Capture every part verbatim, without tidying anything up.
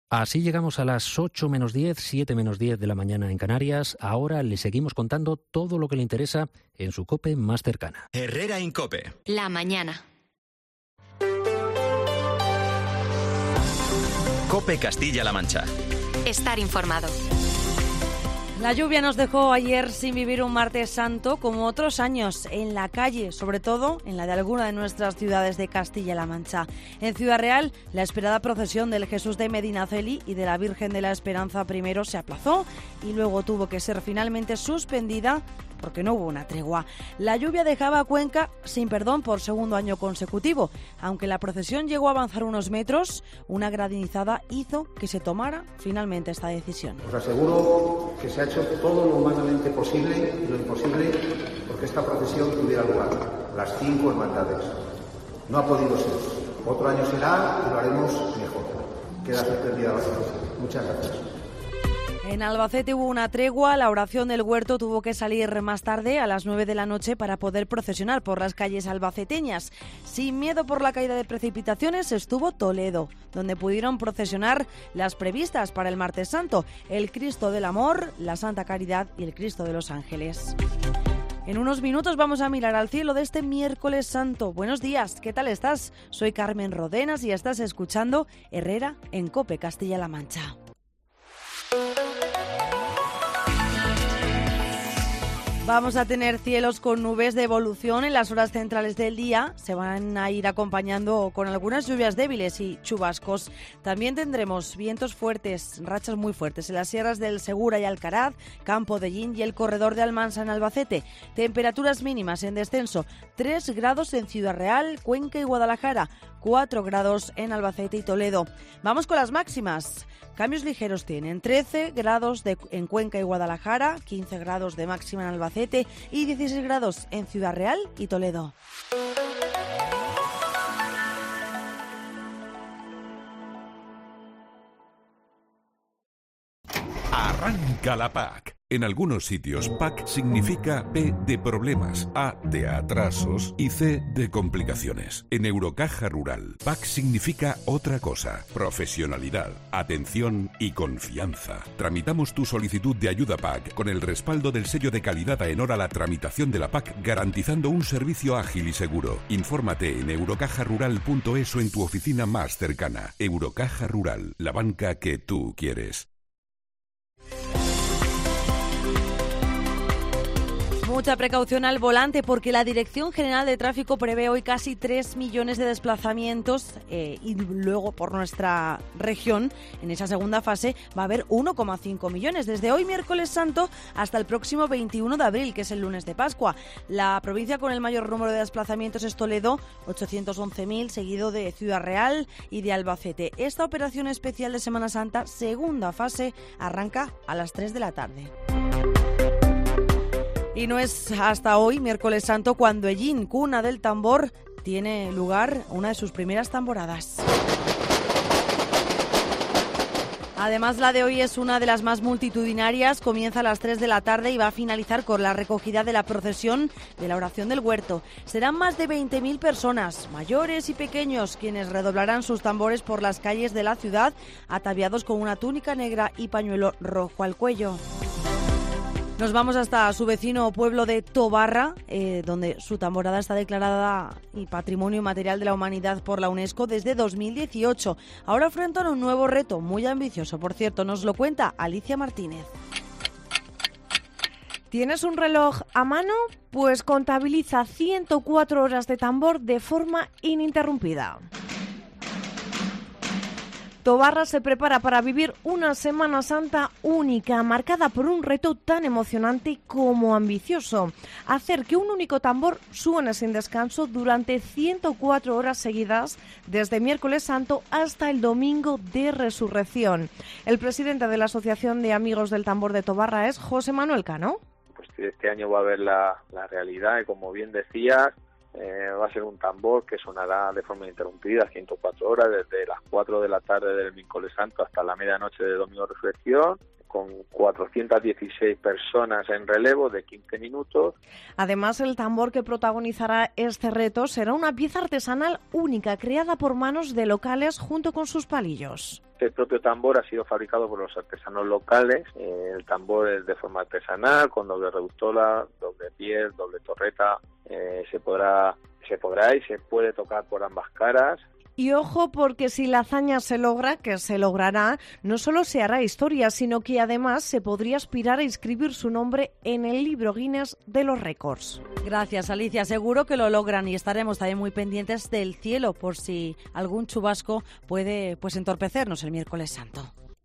Así llegamos a las ocho menos diez, siete menos diez de la mañana en Canarias. Ahora le seguimos contando todo lo que le interesa en su COPE más cercana. Herrera en COPE. La mañana. COPE Castilla-La Mancha. Estar informado. La lluvia nos dejó ayer sin vivir un martes santo como otros años en la calle, sobre todo en la de alguna de nuestras ciudades de Castilla-La Mancha. En Ciudad Real, la esperada procesión del Jesús de Medinaceli y de la Virgen de la Esperanza primero se aplazó y luego tuvo que ser finalmente suspendida porque no hubo una tregua. La lluvia dejaba a Cuenca sin perdón por segundo año consecutivo. Aunque la procesión llegó a avanzar unos metros, una granizada hizo que se tomara finalmente esta decisión. Os aseguro que se ha hecho todo lo humanamente posible y lo imposible porque esta procesión tuviera lugar. Las cinco hermandades. No ha podido ser. Otro año será y lo haremos mejor. Queda suspendida la procesión. Muchas gracias. En Albacete hubo una tregua, la oración del huerto tuvo que salir más tarde, a las nueve de la noche, para poder procesionar por las calles albaceteñas. Sin miedo por la caída de precipitaciones estuvo Toledo, donde pudieron procesionar las previstas para el Martes Santo, el Cristo del Amor, la Santa Caridad y el Cristo de los Ángeles. En unos minutos vamos a mirar al cielo de este miércoles santo. Buenos días, ¿qué tal estás? Soy Carmen Rodenas y estás escuchando Herrera en COPE Castilla-La Mancha. Vamos a tener cielos con nubes de evolución en las horas centrales del día. Se van a ir acompañando con algunas lluvias débiles y chubascos. También tendremos vientos fuertes, rachas muy fuertes en las sierras del Segura y Alcaraz, Campo de Llín y el corredor de Almansa en Albacete. Temperaturas mínimas en descenso, tres grados en Ciudad Real, Cuenca y Guadalajara, cuatro grados en Albacete y Toledo. Vamos con las máximas. Cambios ligeros tienen trece grados de, en Cuenca y Guadalajara, quince grados de máxima en Albacete y dieciséis grados en Ciudad Real y Toledo. Arranca la P A C. En algunos sitios, P A C significa P de problemas, A de atrasos y C de complicaciones. En Eurocaja Rural, P A C significa otra cosa: profesionalidad, atención y confianza. Tramitamos tu solicitud de ayuda P A C con el respaldo del sello de calidad AENOR a la tramitación de la P A C, garantizando un servicio ágil y seguro. Infórmate en eurocaja rural punto es o en tu oficina más cercana. Eurocaja Rural, la banca que tú quieres. Mucha precaución al volante porque la Dirección General de Tráfico prevé hoy casi tres millones de desplazamientos eh, y luego por nuestra región, en esa segunda fase, va a haber uno coma cinco millones desde hoy miércoles santo hasta el próximo veintiuno de abril, que es el lunes de Pascua. La provincia con el mayor número de desplazamientos es Toledo, ochocientos once mil, seguido de Ciudad Real y de Albacete. Esta operación especial de Semana Santa, segunda fase, arranca a las tres de la tarde. Y no es hasta hoy, miércoles santo, cuando Ellín, cuna del tambor, tiene lugar una de sus primeras tamboradas. Además, la de hoy es una de las más multitudinarias, comienza a las tres de la tarde y va a finalizar con la recogida de la procesión de la oración del huerto. Serán más de veinte mil personas, mayores y pequeños, quienes redoblarán sus tambores por las calles de la ciudad, ataviados con una túnica negra y pañuelo rojo al cuello. Nos vamos hasta su vecino pueblo de Tobarra, eh, donde su tamborada está declarada y Patrimonio Inmaterial de la Humanidad por la UNESCO desde dos mil dieciocho. Ahora enfrentan un nuevo reto, muy ambicioso, por cierto, nos lo cuenta Alicia Martínez. ¿Tienes un reloj a mano? Pues contabiliza ciento cuatro horas de tambor de forma ininterrumpida. Tobarra se prepara para vivir una Semana Santa única, marcada por un reto tan emocionante como ambicioso: hacer que un único tambor suene sin descanso durante ciento cuatro horas seguidas, desde miércoles santo hasta el domingo de resurrección. El presidente de la Asociación de Amigos del Tambor de Tobarra es José Manuel Cano. Pues este año va a haber la, la realidad, y como bien decías, Eh, va a ser un tambor que sonará de forma ininterrumpida ciento cuatro horas, desde las cuatro de la tarde del miércoles santo hasta la medianoche de domingo de resurrección. con cuatrocientas dieciséis personas en relevo de quince minutos. Además, el tambor que protagonizará este reto será una pieza artesanal única, creada por manos de locales junto con sus palillos. El propio tambor ha sido fabricado por los artesanos locales. Eh, el tambor es de forma artesanal, con doble reductola, doble piel, doble torreta. Eh, se podrá, se podrá y se puede tocar por ambas caras. Y ojo, porque si la hazaña se logra, que se logrará, no solo se hará historia, sino que además se podría aspirar a inscribir su nombre en el libro Guinness de los récords. Gracias, Alicia. Seguro que lo logran y estaremos también muy pendientes del cielo por si algún chubasco puede pues entorpecernos el miércoles santo.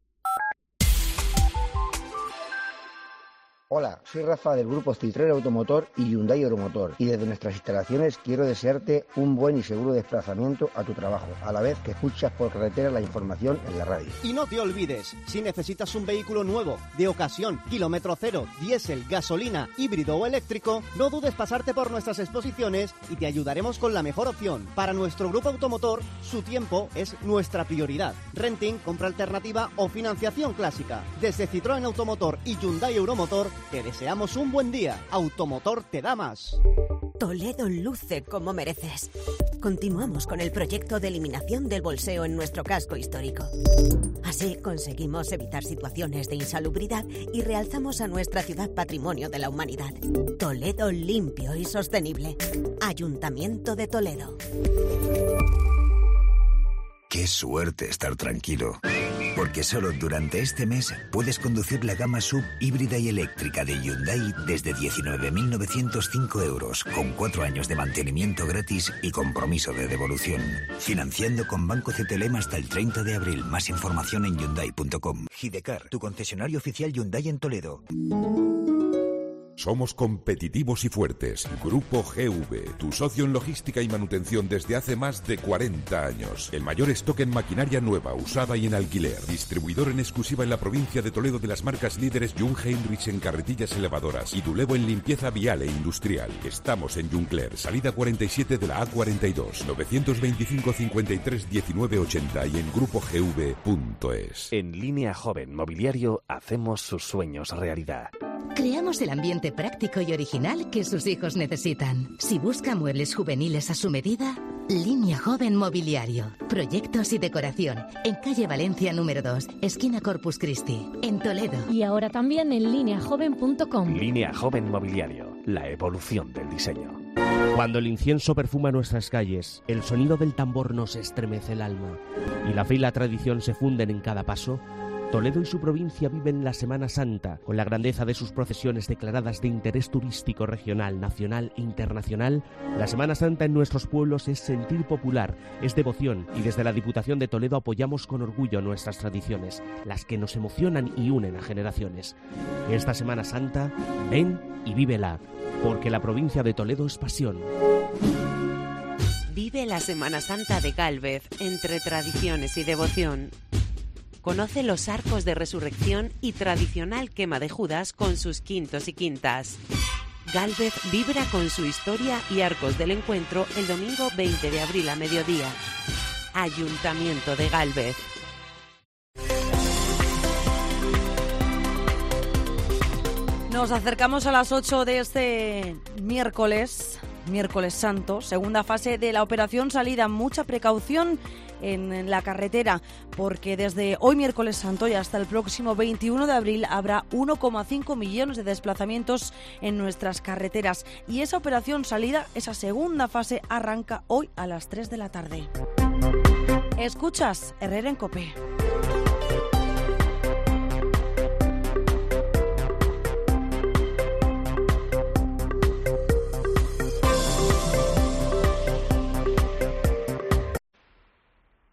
Hola, soy Rafa del grupo Citroën Automotor y Hyundai Euromotor y desde nuestras instalaciones quiero desearte un buen y seguro desplazamiento a tu trabajo, a la vez que escuchas por carretera la información en la radio. Y no te olvides, si necesitas un vehículo nuevo, de ocasión, kilómetro cero, diésel, gasolina, híbrido o eléctrico, no dudes pasarte por nuestras exposiciones y te ayudaremos con la mejor opción. Para nuestro grupo automotor, su tiempo es nuestra prioridad. Renting, compra alternativa o financiación clásica. Desde Citroën Automotor y Hyundai Euromotor, te deseamos un buen día. Automotor te da más. Toledo luce como mereces. Continuamos con el proyecto de eliminación del bolseo en nuestro casco histórico. Así conseguimos evitar situaciones de insalubridad y realzamos a nuestra ciudad patrimonio de la humanidad. Toledo limpio y sostenible. Ayuntamiento de Toledo. Qué suerte estar tranquilo, porque solo durante este mes puedes conducir la gama sub híbrida y eléctrica de Hyundai desde diecinueve mil novecientos cinco euros, con cuatro años de mantenimiento gratis y compromiso de devolución. Financiando con Banco C T L M hasta el treinta de abril. Más información en Hyundai punto com. Gidecar, tu concesionario oficial Hyundai en Toledo. Somos competitivos y fuertes. Grupo G V, tu socio en logística y manutención desde hace más de cuarenta años. El mayor stock en maquinaria nueva, usada y en alquiler. Distribuidor en exclusiva en la provincia de Toledo de las marcas líderes Jung Heinrich en carretillas elevadoras y Dulevo en limpieza vial e industrial. Estamos en Juncler, salida cuarenta y siete de la A cuarenta y dos, novecientos veinticinco cincuenta y tres diecinueve ochenta y en grupo g v punto es. En Línea Joven Mobiliario hacemos sus sueños realidad. Creamos el ambiente práctico y original que sus hijos necesitan. Si busca muebles juveniles a su medida, Línea Joven Mobiliario. Proyectos y decoración. En calle Valencia número dos, esquina Corpus Christi, en Toledo. Y ahora también en línea joven punto com. Línea Joven Mobiliario. La evolución del diseño. Cuando el incienso perfuma nuestras calles, el sonido del tambor nos estremece el alma y la fe y la tradición se funden en cada paso, Toledo y su provincia viven la Semana Santa, con la grandeza de sus procesiones declaradas de interés turístico regional, nacional e internacional. La Semana Santa en nuestros pueblos es sentir popular, es devoción, y desde la Diputación de Toledo apoyamos con orgullo nuestras tradiciones, las que nos emocionan y unen a generaciones. Esta Semana Santa, ven y vívela, porque la provincia de Toledo es pasión. Vive la Semana Santa de Gálvez, entre tradiciones y devoción. Conoce los arcos de resurrección y tradicional quema de Judas con sus quintos y quintas. Gálvez vibra con su historia y arcos del encuentro el domingo veinte de abril a mediodía. Ayuntamiento de Gálvez. Nos acercamos a las ocho de este miércoles, miércoles santo, segunda fase de la operación salida. Mucha precaución en la carretera, porque desde hoy miércoles santo y hasta el próximo veintiuno de abril habrá uno coma cinco millones de desplazamientos en nuestras carreteras. Y esa operación salida, esa segunda fase, arranca hoy a las tres de la tarde. Escuchas Herrera en COPE.